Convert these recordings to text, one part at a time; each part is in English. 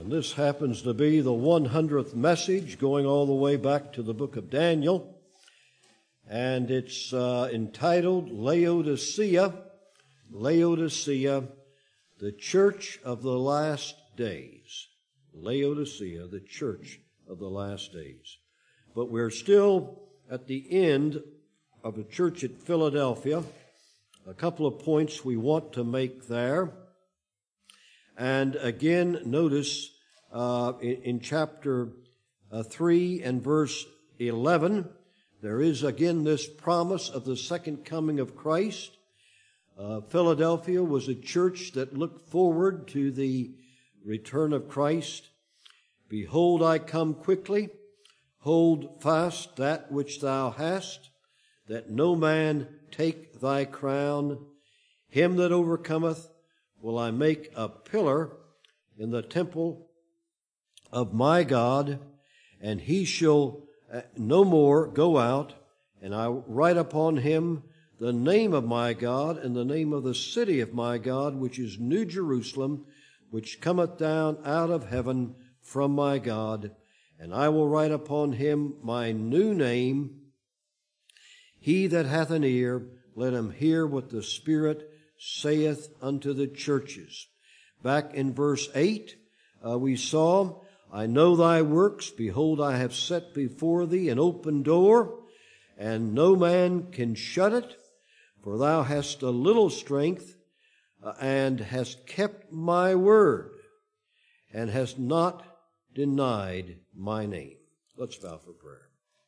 And this happens to be the 100th message going all the way back to the book of Daniel. And it's entitled Laodicea, Laodicea, the Church of the Last Days. Laodicea, the Church of the Last Days. But we're still at the end of the church at Philadelphia. A couple of points we want to make there. And again, notice in chapter 3 and verse 11, there is again this promise of the second coming of Christ. Philadelphia was a church that looked forward to the return of Christ. Behold, I come quickly. Hold fast that which thou hast, that no man take thy crown. Him that overcometh will I make a pillar in the temple of my God, and he shall no more go out, and I write upon him the name of my God and the name of the city of my God, which is New Jerusalem, which cometh down out of heaven from my God, and I will write upon him my new name. He that hath an ear, let him hear what the Spirit saith unto the churches. Back in verse 8, we saw, I know thy works. Behold, I have set before thee an open door, and no man can shut it. For thou hast a little strength, and hast kept my word, and hast not denied my name. Let's bow for prayer.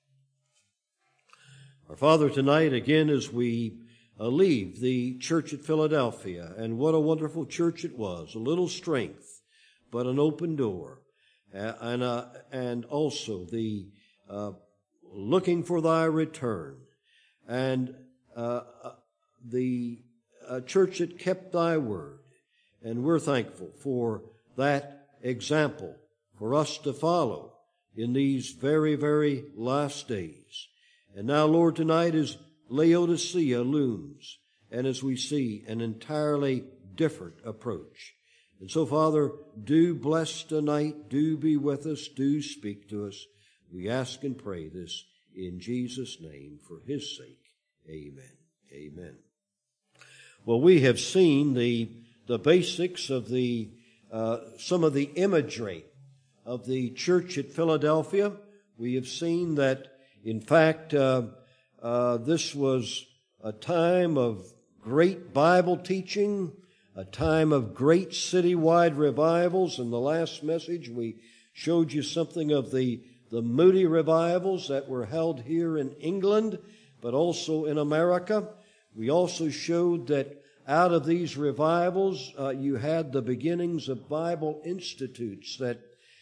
Our Father, tonight, again, as we leave the church at Philadelphia, and what a wonderful church it was. A little strength, but an open door. And also the looking for thy return. And the church that kept thy word. And we're thankful for that example for us to follow in these very, very last days. And now, Lord, tonight as Laodicea looms, and as we see an entirely different approach. And so, Father, do bless tonight, do be with us, do speak to us. We ask and pray this in Jesus' name for his sake. Amen. Amen. Well, we have seen the basics of some of the imagery of the church at Philadelphia. We have seen that, in fact, this was a time of great Bible teaching, a time of great citywide revivals. In the last message, we showed you something of the Moody revivals that were held here in England, but also in America. We also showed that out of these revivals, you had the beginnings of Bible institutes that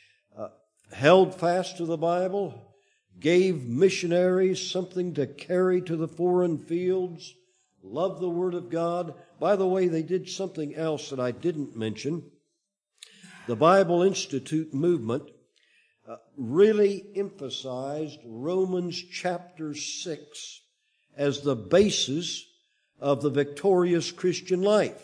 held fast to the Bible, gave missionaries something to carry to the foreign fields, loved the Word of God. By the way, they did something else that I didn't mention. The Bible Institute movement really emphasized Romans chapter 6 as the basis of the victorious Christian life.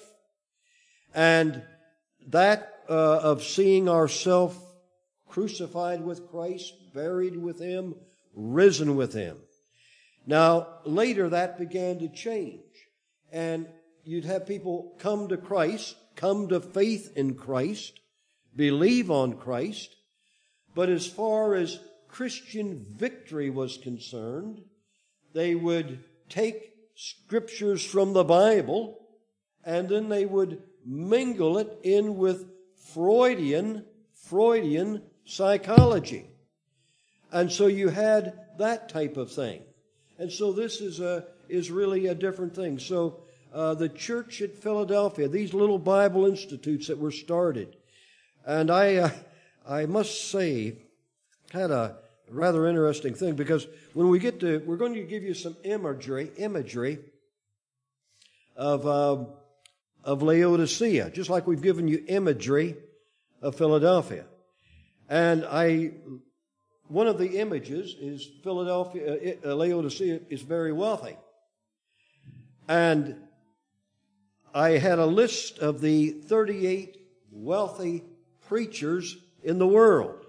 And that of seeing ourselves crucified with Christ, buried with him, risen with him. Now, later that began to change. And you'd have people come to Christ, come to faith in Christ, believe on Christ. But as far as Christian victory was concerned, they would take scriptures from the Bible and then they would mingle it in with Freudian psychology. And so you had that type of thing. And so this is really a different thing. So the church at Philadelphia, these little Bible institutes that were started, and I must say, had a rather interesting thing, because when we get to, we're going to give you some imagery of Laodicea, just like we've given you imagery of Philadelphia. And one of the images is Laodicea is very wealthy. And I had a list of the 38 wealthy preachers in the world.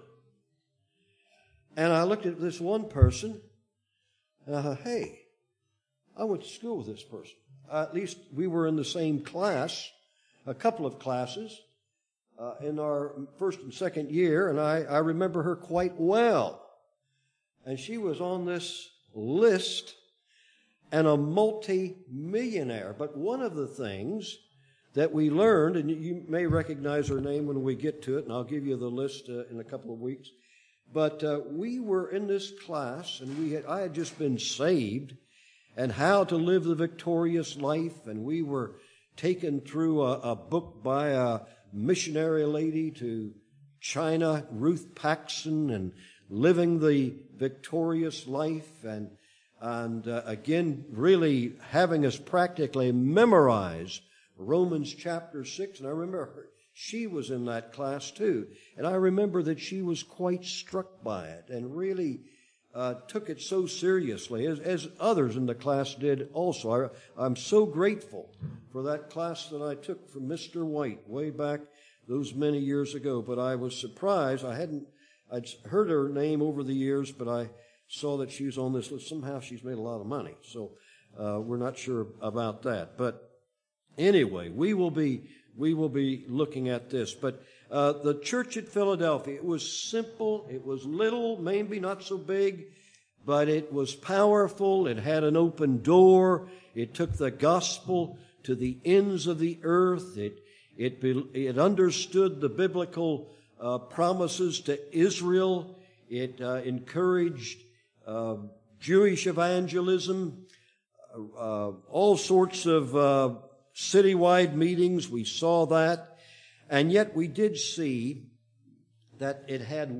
And I looked at this one person, and I thought, hey, I went to school with this person. At least we were in the same class, a couple of classes, in our first and second year, and I remember her quite well. And she was on this list and a multi-millionaire. But one of the things that we learned, and you may recognize her name when we get to it, and I'll give you the list in a couple of weeks. But we were in this class, and I had just been saved, and how to live the victorious life, and we were taken through a book by a missionary lady to China, Ruth Paxson, and living the victorious life, and again, really having us practically memorize Romans chapter 6. And I remember she was in that class too. And I remember that she was quite struck by it and really took it so seriously, as others in the class did also. I'm so grateful for that class that I took from Mr. White way back those many years ago. But I was surprised. I'd heard her name over the years, but I saw that she was on this list. Somehow she's made a lot of money. So we're not sure about that. But anyway, we will be looking at this. But the church at Philadelphia, it was simple, it was little, maybe not so big, but it was powerful. It had an open door. It took the gospel to the ends of the earth. It understood the biblical promises to Israel. It encouraged Jewish evangelism, all sorts of citywide meetings. We saw that. And yet we did see that it had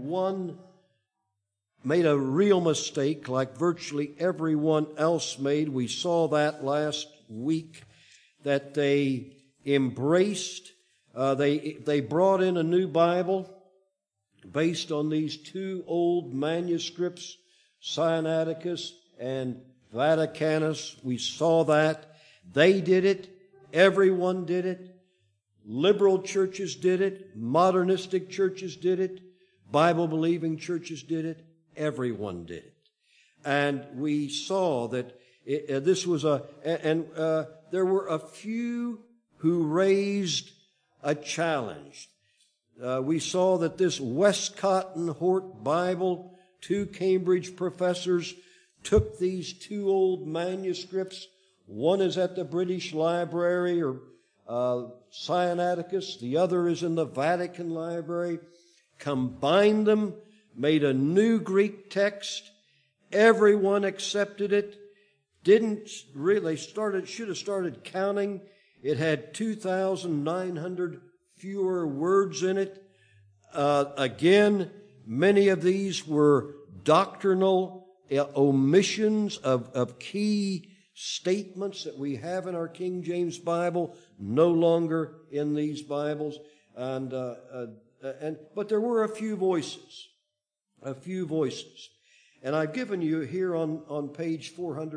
made a real mistake like virtually everyone else made. We saw that last week, that they embraced, they brought in a new Bible based on these two old manuscripts, Sinaiticus and Vaticanus. We saw that. They did it. Everyone did it. Liberal churches did it. Modernistic churches did it. Bible-believing churches did it. Everyone did it. And we saw that this was there were a few who raised a challenge. We saw that this Westcott and Hort Bible, two Cambridge professors took these two old manuscripts. One is at the British Library, or Sinaiticus. The other is in the Vatican Library. Combined them, made a new Greek text. Everyone accepted it. Didn't really should have started counting. It had 2,900 fewer words in it. Again, many of these were doctrinal omissions of key statements that we have in our King James Bible, no longer in these Bibles. But there were a few voices. And I've given you here on page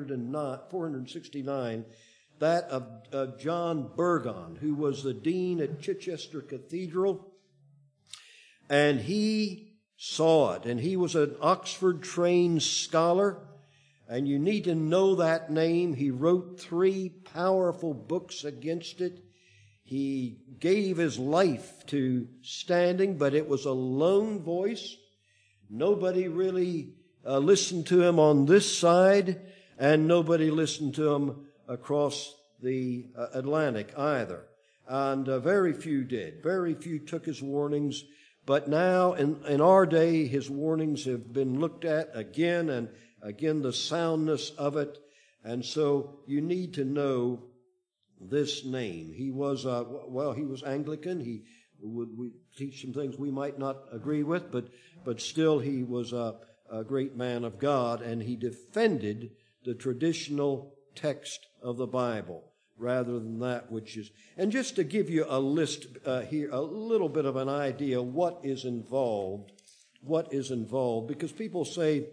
469, that of John Burgon, who was the dean at Chichester Cathedral. And he saw it, and he was an Oxford-trained scholar, and you need to know that name. He wrote 3 powerful books against it. He gave his life to standing, but it was a lone voice. Nobody really listened to him on this side, and nobody listened to him across the Atlantic either. And very few did. Very few took his warnings. But now, in our day, his warnings have been looked at again and again, the soundness of it. And so you need to know this name. He was, he was Anglican. He would teach some things we might not agree with, but still he was a great man of God, and he defended the traditional text of the Bible rather than that which is. And just to give you a list here, a little bit of an idea what is involved, because people say,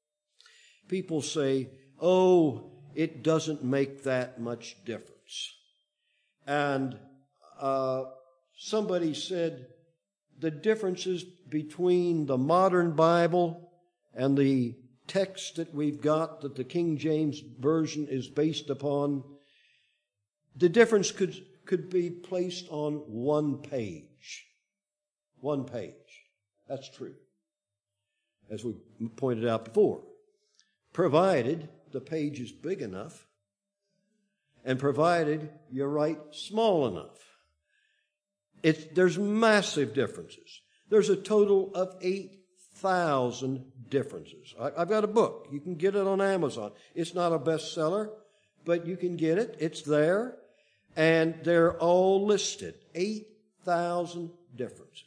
oh, it doesn't make that much difference. And somebody said, the differences between the modern Bible and the text that we've got that the King James Version is based upon, the difference could be placed on one page. One page. That's true, as we pointed out before. Provided the page is big enough and provided you write small enough. There's massive differences. There's a total of 8,000 differences. I've got a book. You can get it on Amazon. It's not a bestseller, but you can get it. It's there. And they're all listed. 8,000 differences.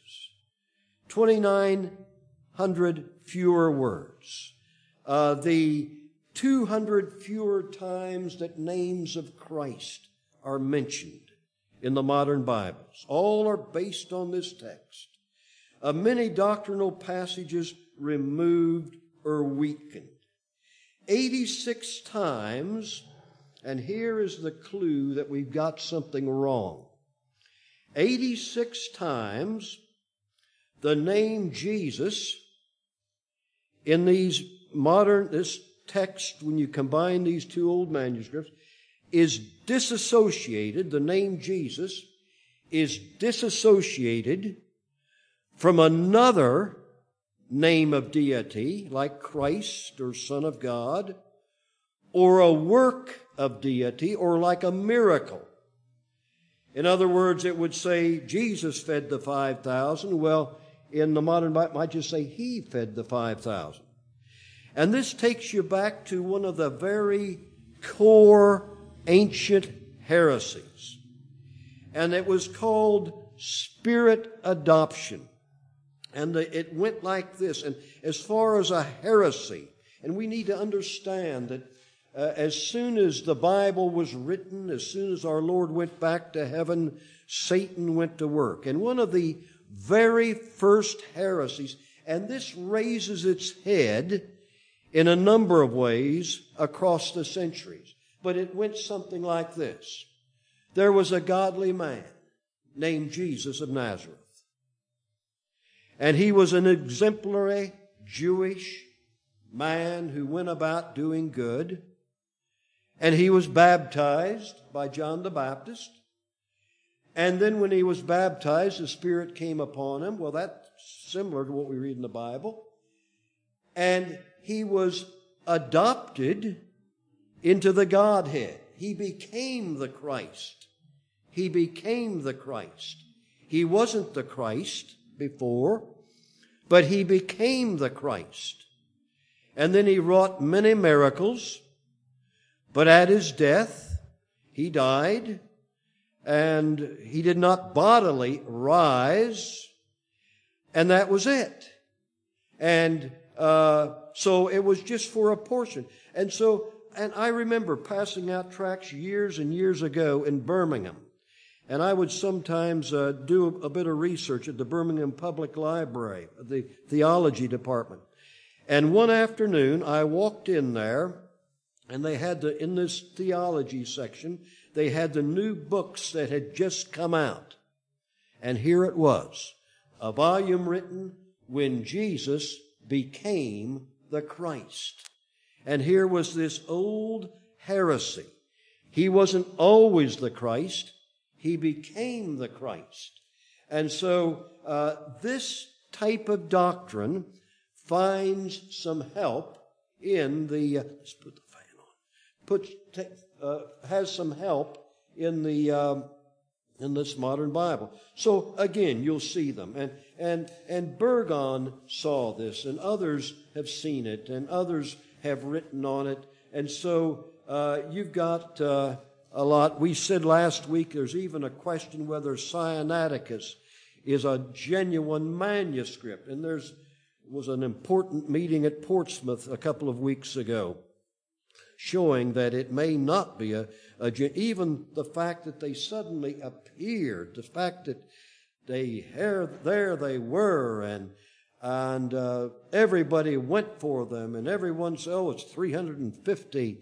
2,900 fewer words. The 200 fewer times that names of Christ are mentioned in the modern Bibles. All are based on this text. Many doctrinal passages removed or weakened. 86 times, and here is the clue that we've got something wrong. 86 times the name Jesus in this text, when you combine these two old manuscripts, is disassociated, the name Jesus is disassociated from another name of deity, like Christ or Son of God, or a work of deity, or like a miracle. In other words, it would say Jesus fed the 5,000. Well, in the modern Bible, it might just say He fed the 5,000. And this takes you back to one of the very core ancient heresies. And it was called spirit adoption. And it went like this. And as far as a heresy, and we need to understand that as soon as the Bible was written, as soon as our Lord went back to heaven, Satan went to work. And one of the very first heresies, and this raises its head in a number of ways across the centuries, but it went something like this. There was a godly man named Jesus of Nazareth. And he was an exemplary Jewish man who went about doing good. And he was baptized by John the Baptist. And then when he was baptized, the Spirit came upon him. Well, that's similar to what we read in the Bible. And he was adopted into the Godhead. He became the Christ. He became the Christ. He wasn't the Christ before, but he became the Christ. And then he wrought many miracles, but at his death, he died, and he did not bodily rise, and that was it. And so it was just for a portion. And I remember passing out tracts years and years ago in Birmingham. And I would sometimes do a bit of research at the Birmingham Public Library, the theology department. And one afternoon, I walked in there, and they had in this theology section, they had the new books that had just come out. And here it was, a volume written when Jesus became the Christ. And here was this old heresy. He wasn't always the Christ. He became the Christ. And so this type of doctrine finds some help in the let's put the fan on. Has some help in this modern Bible. So again, you'll see them, and Burgon saw this, and others have seen it, and others have written on it, and so you've got a lot. We said last week there's even a question whether Sinaiticus is a genuine manuscript, and was an important meeting at Portsmouth a couple of weeks ago showing that it may not be even the fact that they suddenly appeared, the fact that there they were, and everybody went for them, and everyone said, oh, it's 350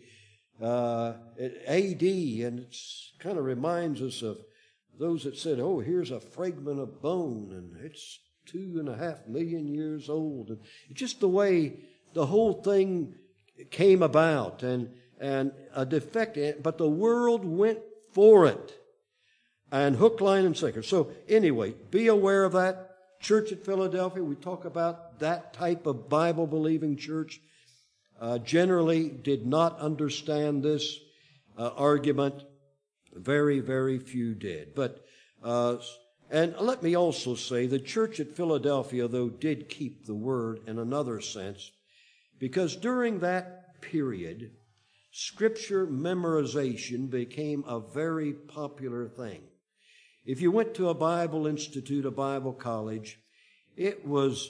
A.D., and it kind of reminds us of those that said, oh, here's a fragment of bone, and it's 2.5 million years old. And just the way the whole thing came about and a defect, but the world went for it. And hook, line, and sinker. So anyway, be aware of that. Church at Philadelphia, we talk about that type of Bible-believing church. Generally did not understand this argument. Very, very few did. But and let me also say the church at Philadelphia, though, did keep the word in another sense, because during that period, Scripture memorization became a very popular thing. If you went to a Bible institute, a Bible college, it was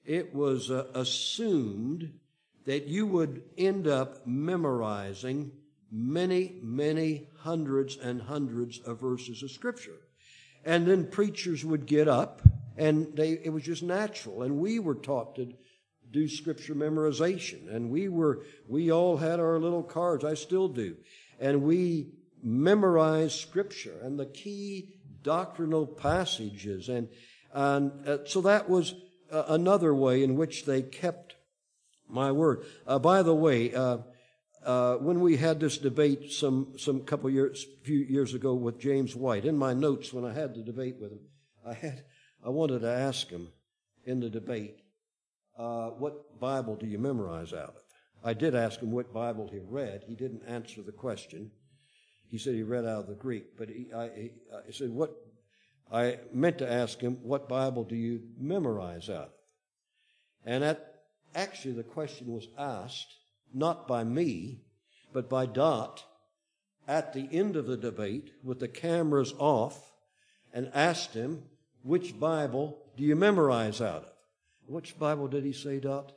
assumed that you would end up memorizing many, many hundreds and hundreds of verses of Scripture. And then preachers would get up, and it was just natural. And we were taught to do Scripture memorization. And we all had our little cards. I still do. And we memorized Scripture and the key doctrinal passages. And so that was another way in which they kept my word. By the way, when we had this debate few years ago with James White, in my notes when I had the debate with him, I wanted to ask him in the debate, what Bible do you memorize out of? I did ask him what Bible he read. He didn't answer the question. He said he read out of the Greek, but I said I meant to ask him, what Bible do you memorize out of? And actually the question was asked not by me, but by Dot at the end of the debate with the cameras off, and asked him, which Bible do you memorize out of? Which Bible did he say, Dot?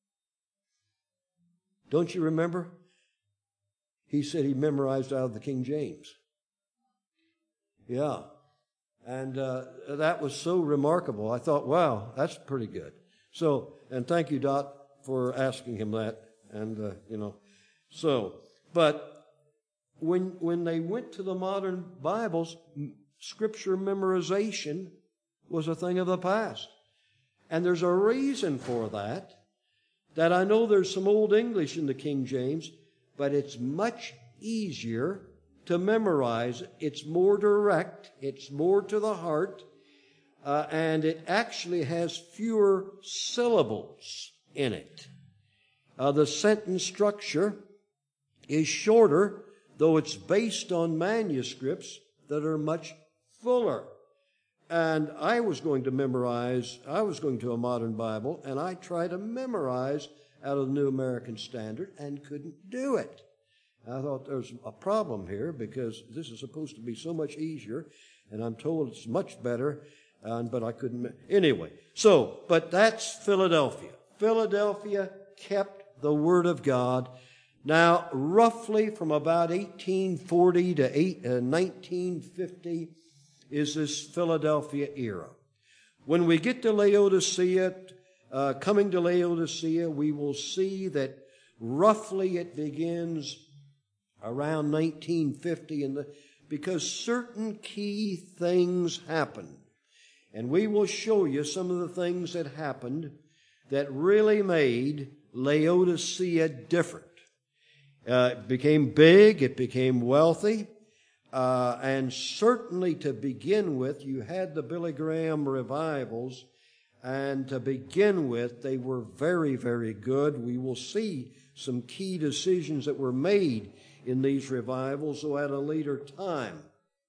Don't you remember? He said he memorized out of the King James. Yeah. And that was so remarkable. I thought, wow, that's pretty good. So, and thank you, Dot, for asking him that. And, but when they went to the modern Bibles, Scripture memorization was a thing of the past. And there's a reason for that I know there's some Old English in the King James, but it's much easier to memorize. It's more direct. It's more to the heart. And it actually has fewer syllables in it. The sentence structure is shorter, though it's based on manuscripts that are much fuller. And I was going to a modern Bible, and I tried to memorize out of the New American Standard and couldn't do it. I thought there's a problem here because this is supposed to be so much easier, and I'm told it's much better, but I couldn't. Anyway, but that's Philadelphia. Philadelphia kept the Word of God. Now, roughly from about 1840 to 1950 is this Philadelphia era. When we get to Laodicea, coming to Laodicea, we will see that roughly it begins around 1950, because certain key things happened. And we will show you some of the things that happened that really made Laodicea different. It became big, it became wealthy, and certainly to begin with, you had the Billy Graham revivals, and to begin with, they were very, very good. We will see some key decisions that were made in these revivals, though at a later time.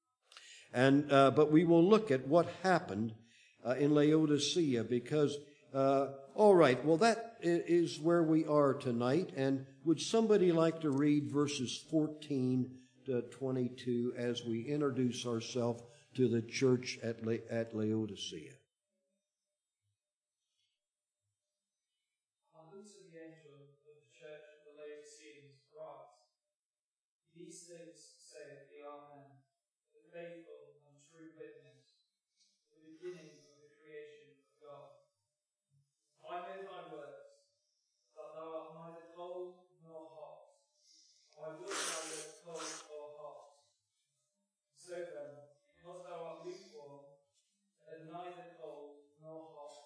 But we will look at what happened in Laodicea, because, all right, well, that is where we are tonight. And would somebody like to read verses 14 to 22 as we introduce ourselves to the church at Laodicea? These things saith the Amen, the faithful and true witness, the beginning of the creation of God. I know thy works, that thou art neither cold nor hot. I will thou wert cold or hot. So then, because thou art lukewarm, and neither cold nor hot,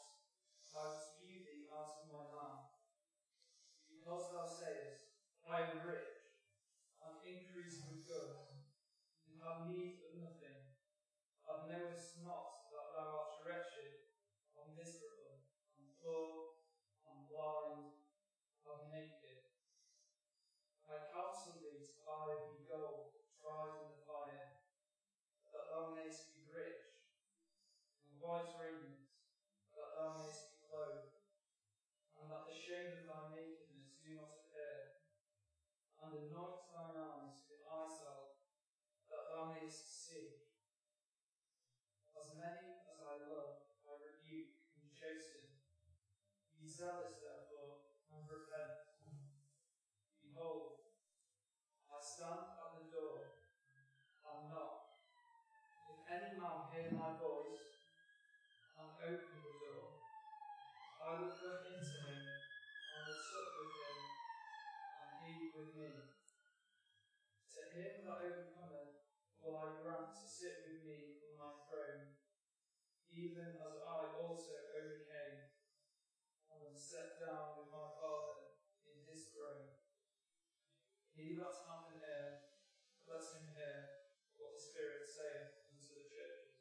need of nothing. Thou knowest not that thou art wretched, and miserable, and poor, and blind, and naked. I counsel thee to buy thee gold tried in the fire, that thou mayest be rich, and white raiment, that thou mayest be clothed, and that the shame of thy nakedness do not appear. And anoint thine eyes with eye salve, that thou mayest see. As many as I love, I rebuke and chasten. Be zealous, therefore, and repent. Behold, I stand at the door and knock. If any man hear my voice and open the door, I will come into him and will sup with him, and he with me. To him that overcometh will I grant to sit with me in my throne, even as I also overcame, and am set down with my Father in his throne. He that hath an ear, let him hear what the Spirit saith unto the churches.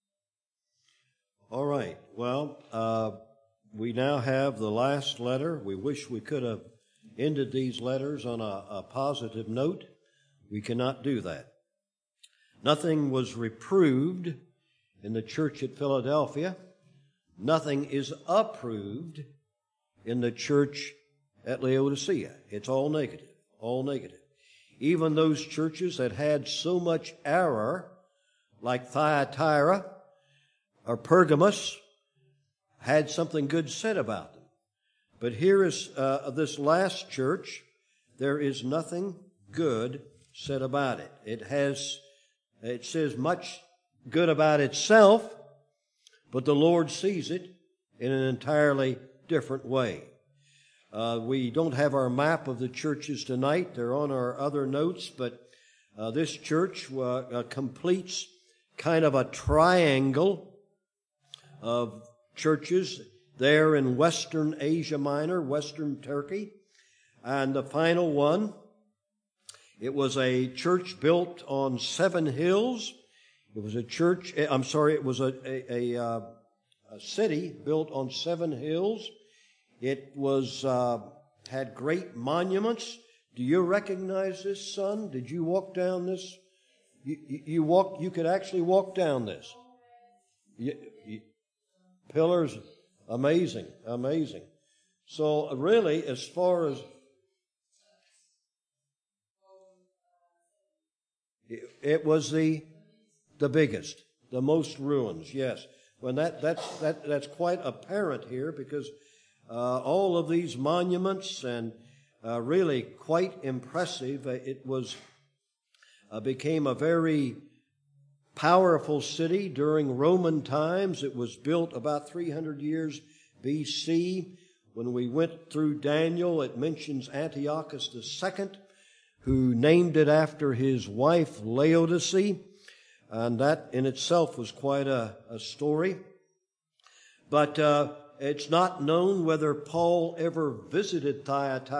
All right. Well, we now have the last letter. We wish we could have ended these letters on a positive note. We cannot do that. Nothing was reproved in the church at Philadelphia. Nothing is approved in the church at Laodicea. It's all negative, all negative. Even those churches that had so much error, like Thyatira or Pergamos, had something good said about them. But here is this last church. There is nothing good said about it. It says much good about itself, but the Lord sees it in an entirely different way. We don't have our map of the churches tonight. They're on our other notes, but this church completes kind of a triangle of churches there in Western Asia Minor, Western Turkey. And the final one, it was a church built on 7 hills. It was it was a city built on 7 hills. It was had great monuments. Do you recognize this, son? Did you walk down this? You could actually walk down this. Pillars, amazing. So really, as far as it was the biggest, the most ruins. Yes, when that's quite apparent here, because all of these monuments and really quite impressive. It was became a very powerful city during Roman times. It was built about 300 years B.C. When we went through Daniel, it mentions Antiochus II, who named it after his wife Laodice, and that in itself was quite a story. But it's not known whether Paul ever visited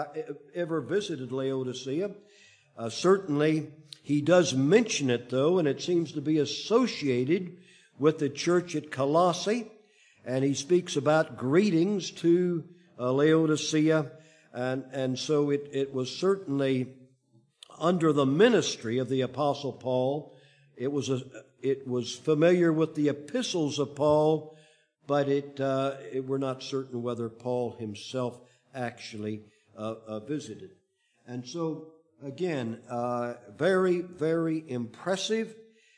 Laodicea. Certainly, he does mention it, though, and it seems to be associated with the church at Colossae. And he speaks about greetings to Laodicea. And so it was certainly under the ministry of the Apostle Paul. It was familiar with the epistles of Paul, but we're not certain whether Paul himself actually visited. And so, again, very, very impressive.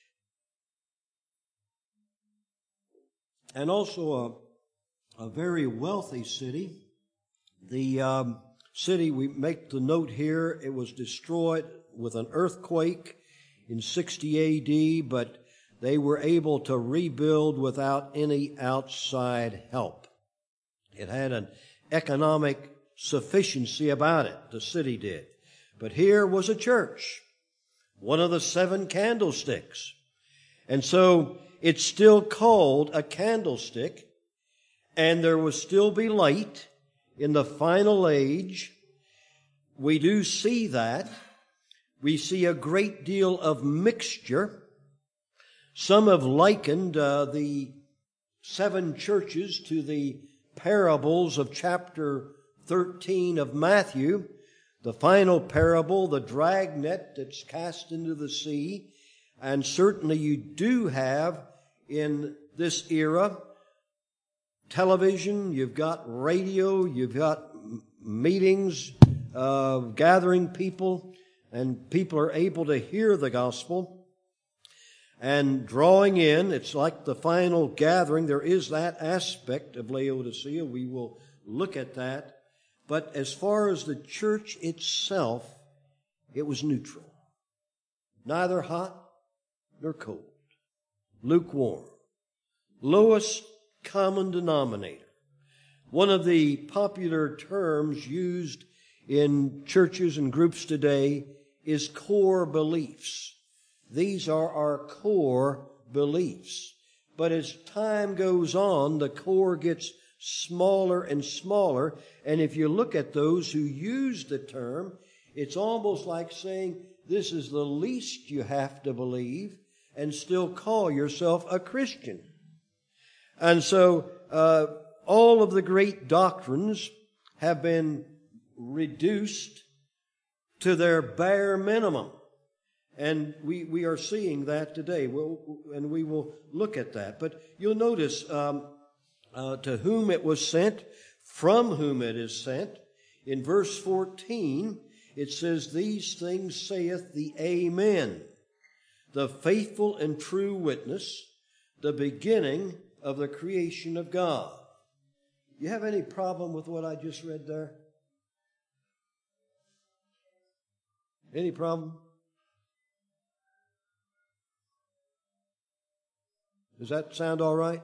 And also a very wealthy city. The city, we make the note here, it was destroyed with an earthquake in 60 A.D., but they were able to rebuild without any outside help. It had an economic sufficiency about it, the city did. But here was a church, one of the 7 candlesticks. And so it's still called a candlestick, and there will still be light in the final age. We do see that. We see a great deal of mixture Some have likened the 7 churches to the parables of chapter 13 of Matthew. The final parable, the dragnet that's cast into the sea. And certainly you do have in this era television, you've got radio, you've got meetings, gathering people, and people are able to hear the gospel and drawing in. It's like the final gathering. There is that aspect of Laodicea. We will look at that. But as far as the church itself, it was neutral. Neither hot nor cold. Lukewarm. Lowest common denominator. One of the popular terms used in churches and groups today is core beliefs. These are our core beliefs. But as time goes on, the core gets smaller and smaller. And if you look at those who use the term, it's almost like saying this is the least you have to believe and still call yourself a Christian. And so all of the great doctrines have been reduced to their bare minimum. And we are seeing that today, and we will look at that. But you'll notice to whom it was sent, from whom it is sent. In verse 14, it says, "These things saith the Amen, the faithful and true witness, the beginning of the creation of God." You have any problem with what I just read there? Any problem? Does that sound all right?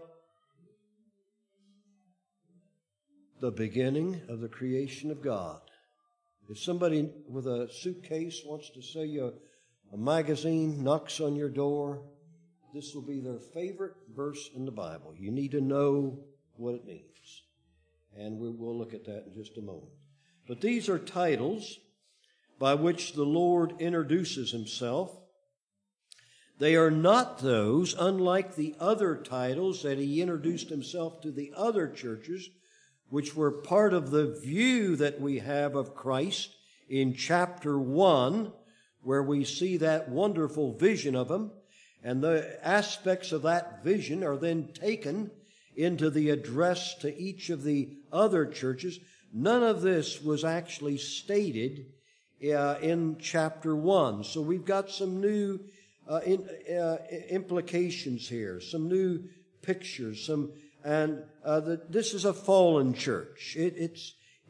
The beginning of the creation of God. If somebody with a suitcase wants to sell you a magazine, knocks on your door, this will be their favorite verse in the Bible. You need to know what it means. And we'll look at that in just a moment. But these are titles by which the Lord introduces himself. They are not those, unlike the other titles that he introduced himself to the other churches, which were part of the view that we have of Christ in chapter 1, where we see that wonderful vision of him. And the aspects of that vision are then taken into the address to each of the other churches. None of this was actually stated in chapter 1. So we've got some new implications here, some new pictures, this is a fallen church. It's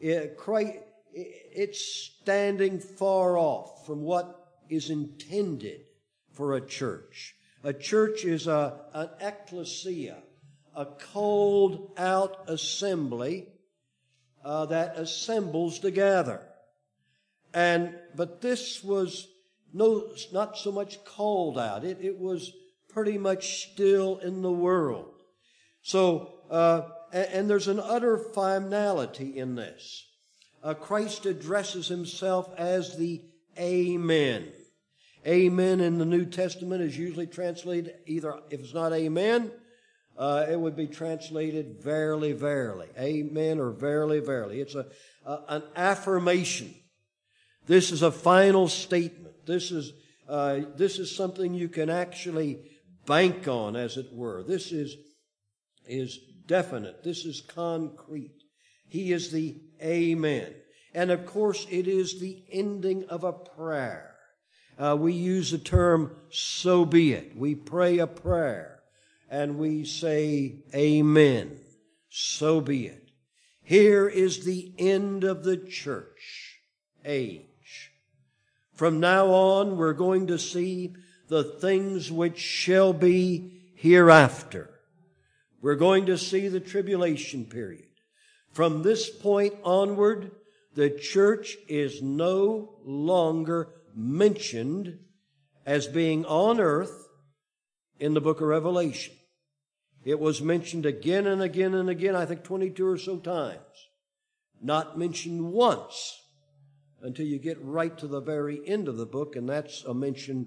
standing far off from what is intended for a church. A church is an ecclesia, a called out assembly that assembles together. But this was not so much called out. It was pretty much still in the world. So, and there's an utter finality in this. Christ addresses himself as the Amen. Amen in the New Testament is usually translated either, if it's not amen, it would be translated verily, verily. Amen or verily, verily. It's an affirmation. This is a final statement. This is something you can actually bank on, as it were. This is definite. This is concrete. He is the Amen. And of course, it is the ending of a prayer. We use the term, so be it. We pray a prayer and we say, Amen. So be it. Here is the end of the church age. From now on, we're going to see the things which shall be hereafter. We're going to see the tribulation period. From this point onward, the church is no longer mentioned as being on earth in the book of Revelation. It was mentioned again and again and again, I think 22 or so times. Not mentioned once until you get right to the very end of the book, and that's a mention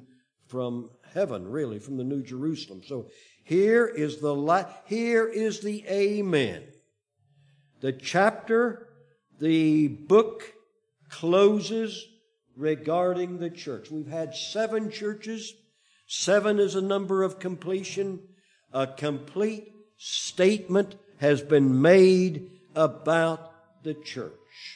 from heaven, really, from the New Jerusalem. So here is the amen. The chapter, the book closes regarding the church. We've had 7 churches. 7 is a number of completion. A complete statement has been made about the church.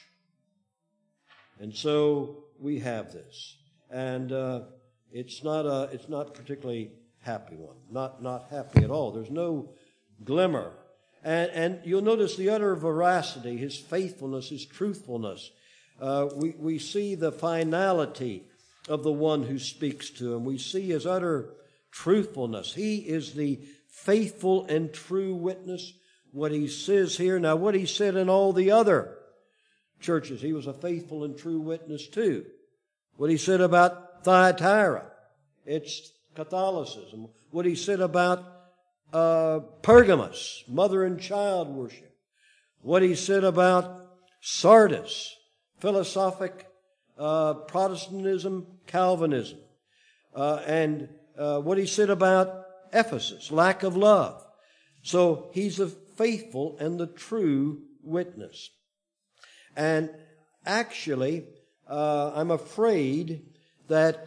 And so we have this. And it's not a particularly happy one. Not happy at all. There's no glimmer. And you'll notice the utter veracity, his faithfulness, his truthfulness. We see the finality of the one who speaks to him. We see his utter truthfulness. He is the faithful and true witness. What he says here, now what he said in all the other churches, he was a faithful and true witness too. What he said about Thyatira, it's Catholicism. What he said about Pergamos, mother and child worship. What he said about Sardis, philosophic Protestantism, Calvinism. And what he said about Ephesus, lack of love. So he's a faithful and the true witness. And actually, I'm afraid that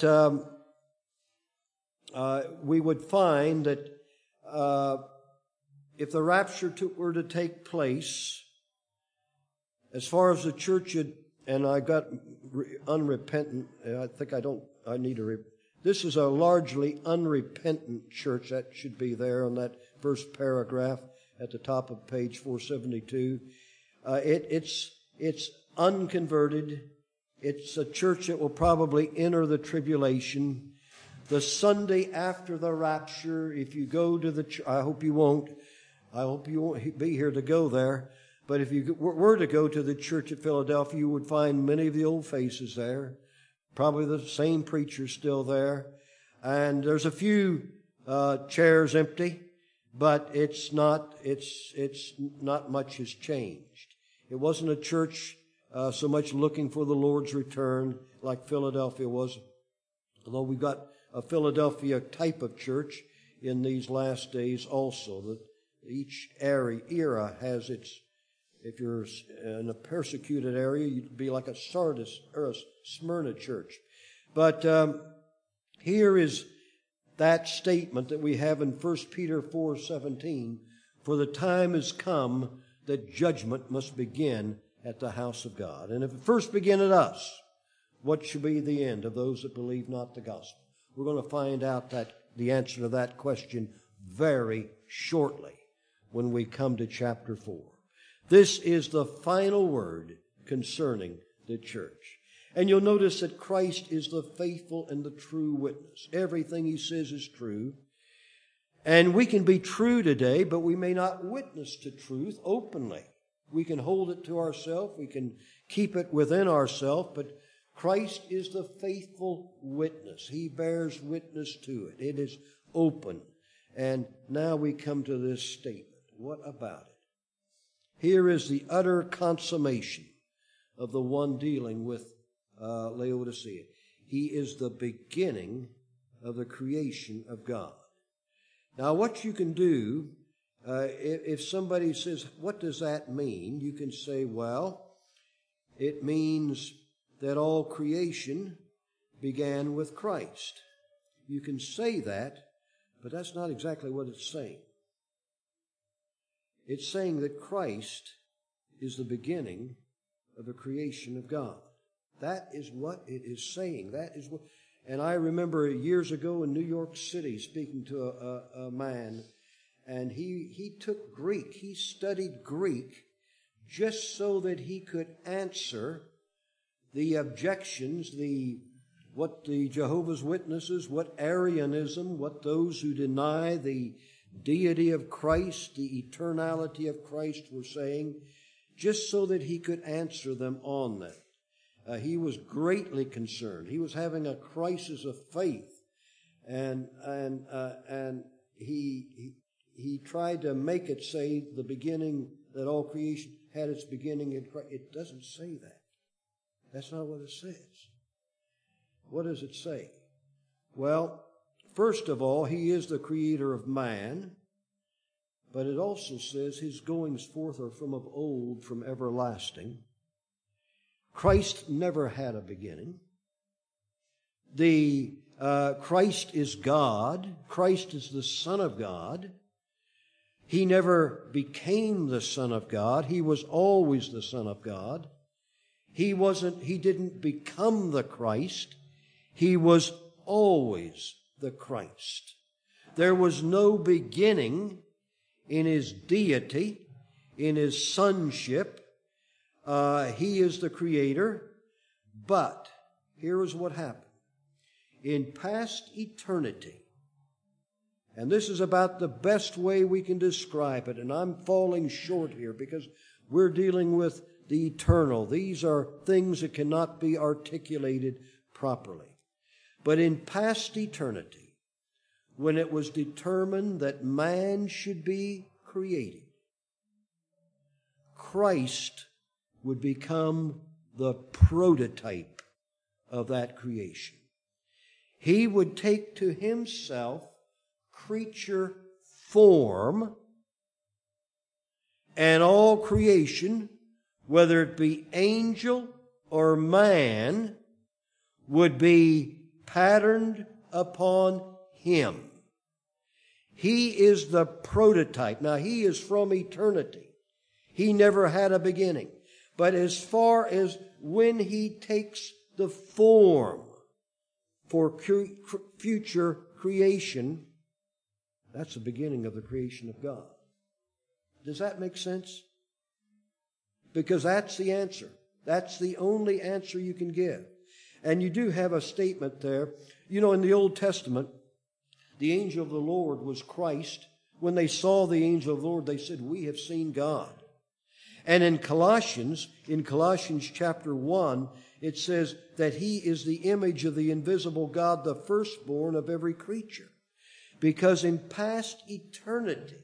we would find that if the rapture were to take place, as far as the church had, and I got unrepentant, this is a largely unrepentant church. That should be there on that first paragraph at the top of page 472. It's unconverted. It's a church that will probably enter the tribulation. The Sunday after the rapture, if you go to the church, I hope you won't be here to go there. But if you were to go to the church at Philadelphia, you would find many of the old faces there. Probably the same preachers still there. And there's a few chairs empty, but it's not much has changed. It wasn't a church so much looking for the Lord's return like Philadelphia was. Although we've got a Philadelphia type of church in these last days also. That each era has its, if you're in a persecuted area, you'd be like a Sardis or a Smyrna church. But here is that statement that we have in 1 Peter 4:17. For the time has come that judgment must begin at the house of God. And if it first begin at us, what shall be the end of those that believe not the gospel? We're going to find out the answer to that question very shortly when we come to chapter 4. This is the final word concerning the church. And you'll notice that Christ is the faithful and the true witness. Everything he says is true. And we can be true today, but we may not witness to truth openly. We can hold it to ourselves. We can keep it within ourselves. But Christ is the faithful witness. He bears witness to it. It is open. And now we come to this statement. What about it? Here is the utter consummation of the one dealing with Laodicea. He is the beginning of the creation of God. Now, what you can do, if somebody says, what does that mean? You can say, well, it means that all creation began with Christ. You can say that, but that's not exactly what it's saying. It's saying that Christ is the beginning of the creation of God. That is what it is saying. That is what. And I remember years ago in New York City speaking to a man, and he took Greek. He studied Greek just so that he could answer the objections, what the Jehovah's Witnesses, what Arianism, what those who deny the deity of Christ, the eternality of Christ were saying, just so that he could answer them on that. He was greatly concerned. He was having a crisis of faith, and he tried to make it say the beginning, that all creation had its beginning in Christ. It doesn't say that. That's not what it says. What does it say? Well, First of all, he is the creator of man, but it also says his goings forth are from of old, from everlasting. Christ never had a beginning. Christ is God. Christ is the Son of God. He never became the Son of God. He was always the Son of God. He didn't become the Christ. He was always the Christ. There was no beginning in his deity, in his sonship. He is the creator. But here is what happened. In past eternity, and this is about the best way we can describe it, and I'm falling short here because we're dealing with the eternal. These are things that cannot be articulated properly. But in past eternity, when it was determined that man should be created, Christ would become the prototype of that creation. He would take to himself creature form, and all creation, whether it be angel or man, would be patterned upon him. He is the prototype. Now, he is from eternity. He never had a beginning. But as far as when he takes the form for future creation, that's the beginning of the creation of God. Does that make sense? Because that's the answer. That's the only answer you can give. And you do have a statement there. You know, in the Old Testament, the angel of the Lord was Christ. When they saw the angel of the Lord, they said, "We have seen God." And in Colossians chapter 1, it says that he is the image of the invisible God, the firstborn of every creature. Because in past eternity,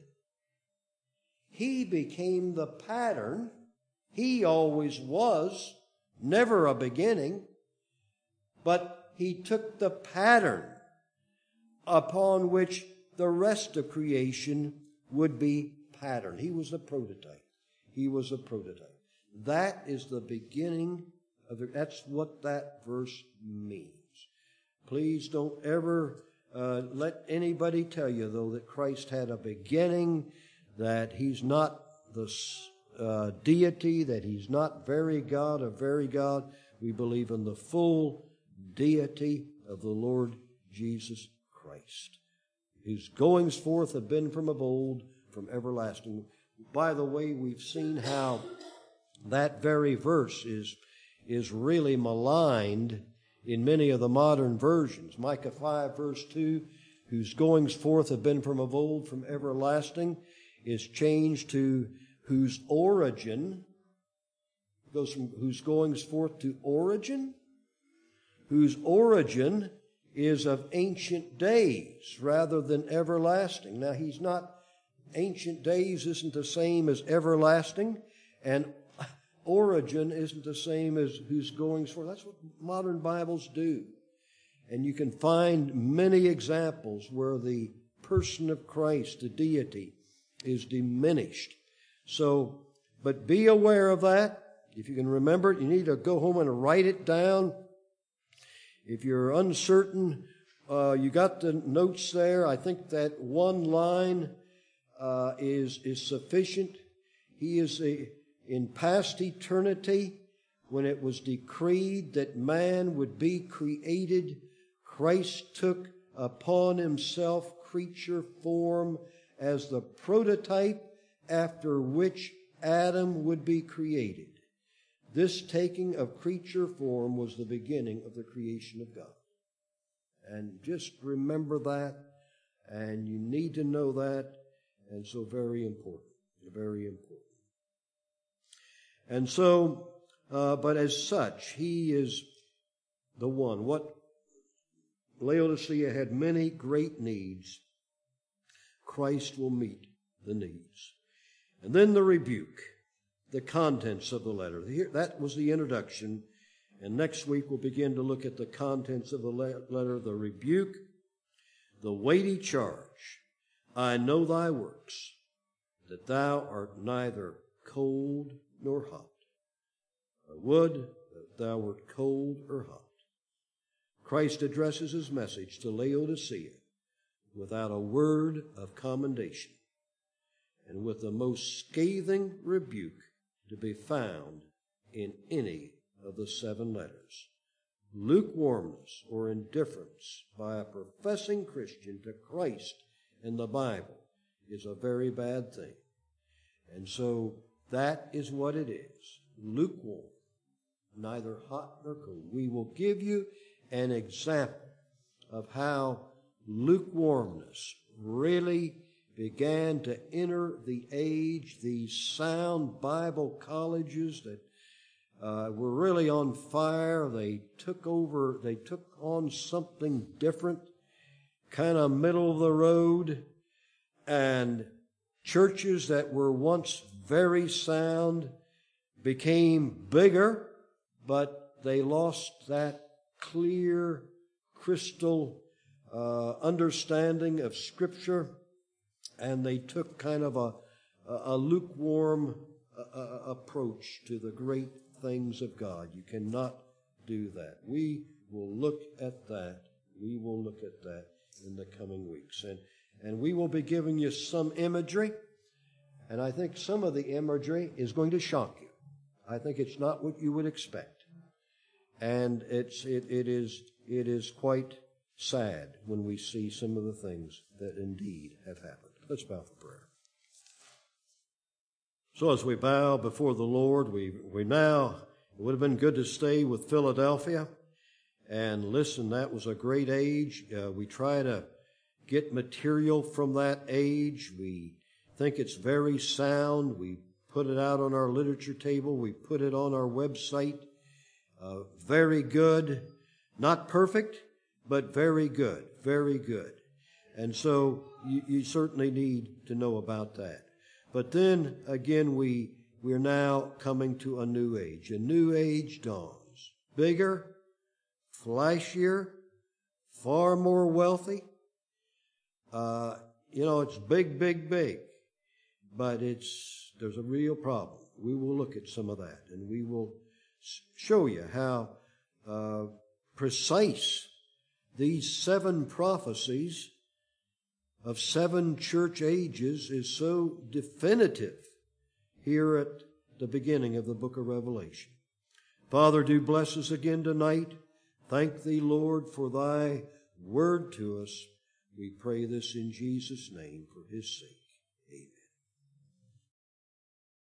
he became the pattern. He always was, never a beginning, but he took the pattern upon which the rest of creation would be patterned. He was the prototype. He was a prototype. That is the beginning of that's what that verse means. Please don't ever let anybody tell you, though, that Christ had a beginning, that he's not the deity, that he's not very God of very God. We believe in the full deity of the Lord Jesus Christ. His goings forth have been from of old, from everlasting. By the way, we've seen how that very verse is really maligned in many of the modern versions. Micah 5 verse 2, whose goings forth have been from of old, from everlasting, is changed to whose origin. It goes from whose goings forth to origin. Whose origin is of ancient days rather than everlasting. Now, he's not, ancient days isn't the same as everlasting, and origin isn't the same as whose goings forth. That's what modern Bibles do. And you can find many examples where the person of Christ, the deity, is diminished. So, but be aware of that. If you can remember it, you need to go home and write it down. If you're uncertain, you got the notes there. I think that one line is sufficient. He is in past eternity, when it was decreed that man would be created, Christ took upon himself creature form as the prototype after which Adam would be created. This taking of creature form was the beginning of the creation of God. And just remember that, and you need to know that, and so very important, very important. And so, but as such, he is the one. What Laodicea had many great needs, Christ will meet the needs. And then the rebuke, the contents of the letter. Here, that was the introduction. And next week we'll begin to look at the contents of the letter, the rebuke, the weighty charge, I know thy works, that thou art neither cold nor hot. I would that thou wert cold or hot. Christ addresses his message to Laodicea without a word of commendation and with the most scathing rebuke to be found in any of the 7 letters. Lukewarmness or indifference by a professing Christian to Christ and the Bible is a very bad thing. And so that is what it is. Lukewarm, neither hot nor cold. We will give you an example of how lukewarmness really began to enter the age. These sound Bible colleges that were really on fire. They took on something different, kind of middle of the road. And churches that were once very sound became bigger, but they lost that clear, crystal understanding of Scripture, and they took kind of a lukewarm approach to the great things of God. You cannot do that. We will look at that. We will look at that in the coming weeks. And we will be giving you some imagery, and I think some of the imagery is going to shock you. I think it's not what you would expect. And it is quite sad when we see some of the things that indeed have happened. Let's bow for prayer. So as we bow before the Lord, we now, it would have been good to stay with Philadelphia. And listen, that was a great age. We try to get material from that age. We think it's very sound. We put it out on our literature table. We put it on our website. Very good. Not perfect, but very good. Very good. And so you certainly need to know about that. But then again, we're now coming to a new age. A new age dawns. Bigger, flashier, far more wealthy. It's big, big, big. But there's a real problem. We will look at some of that, and we will show you how precise these 7 prophecies of 7 church ages is so definitive here at the beginning of the book of Revelation. Father, do bless us again tonight. Thank thee, Lord, for thy word to us. We pray this in Jesus' name for his sake. Amen.